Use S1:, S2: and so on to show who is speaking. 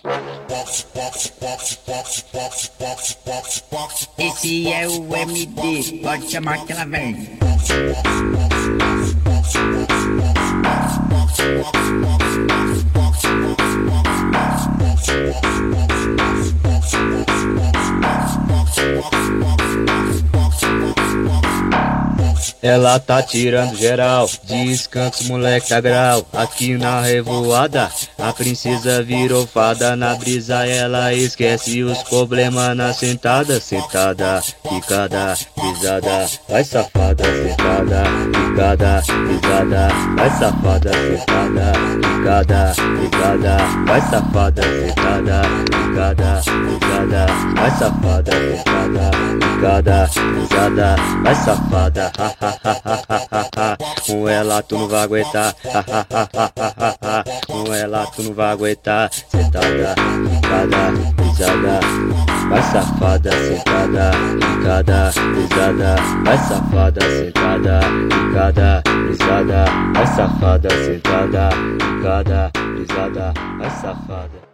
S1: Esse é o MD, pode chamar que ela vem.
S2: Ela tá tirando geral, descanso moleque tá grau. Aqui na revoada, a princesa virou fada. Na brisa ela esquece os problemas na sentada. Sentada, quicada, pisada, vai safada. Sentada, quicada, pisada, vai safada. Sentada, quicada, pisada, vai safada. Sentada, quicada, pisada, vai safada. Sentada, quicada, pisada, vai safada. Com ela tu não vai aguentar, com ela tu não vai aguentar. Sentada, quicada, pisada, vai safada. Sentada, quicada, pisada, vai safada. Sentada, quicada, pisada, vai safada. Sentada, quicada, pisada, vai safada.